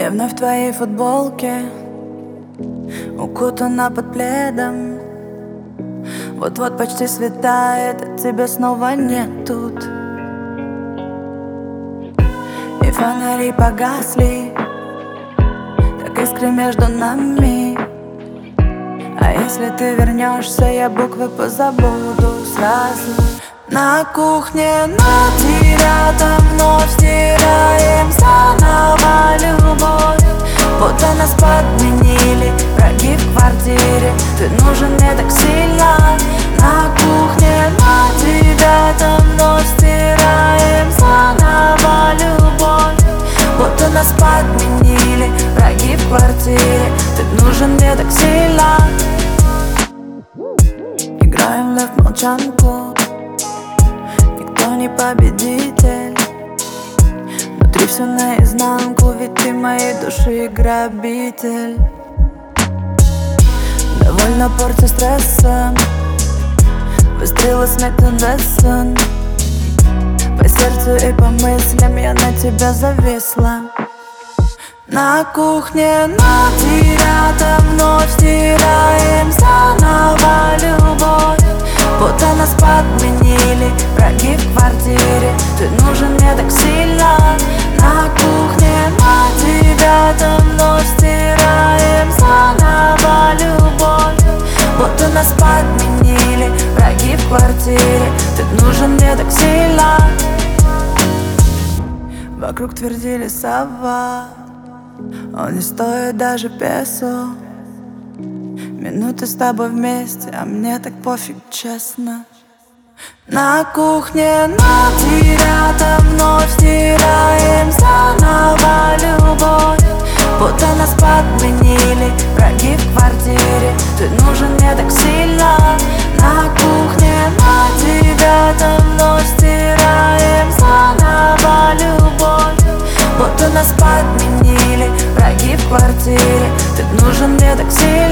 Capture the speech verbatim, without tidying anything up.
Я вновь в твоей футболке, укутана под пледом. Вот-вот почти светает, а тебя снова нет тут. И фонари погасли, как искры между нами. А если ты вернешься, я буквы позабуду сразу. На кухне на тебя там вновь стираем заново любовь. Будто нас подменили враги в квартире. Ты нужен мне так сильно. На кухне на тебя там вновь стираем заново любовь. Будто нас подменили враги в квартире. Ты нужен мне так сильно. Играем в лев молчанку, никто не победитель. Внутри все наизнанку, ведь ты моей души грабитель. Довольно порция стресса, выстрелы Смит энд Вессон. По сердцу и по мыслям я на тебя зависла. На кухне на тебя там вновь стираем заново любовь. Будто нас подменили враги в квартире. Ты нужен мне так сильно. На кухне на тебя там вновь стираем заново любовь. Будто нас подменили враги в квартире. Ты нужен мне так сильно. Вокруг твердили сова, он не стоит даже песо. Минуты с тобой вместе, а мне так пофиг, честно. На кухне на тебя там вновь стираем заново любовь. Будто нас подменили враги в квартире. Ты нужен мне так сильно. На кухне на тебя там вновь стираем заново любовь. Будто нас подменили враги в квартире. Ты нужен мне так сильно.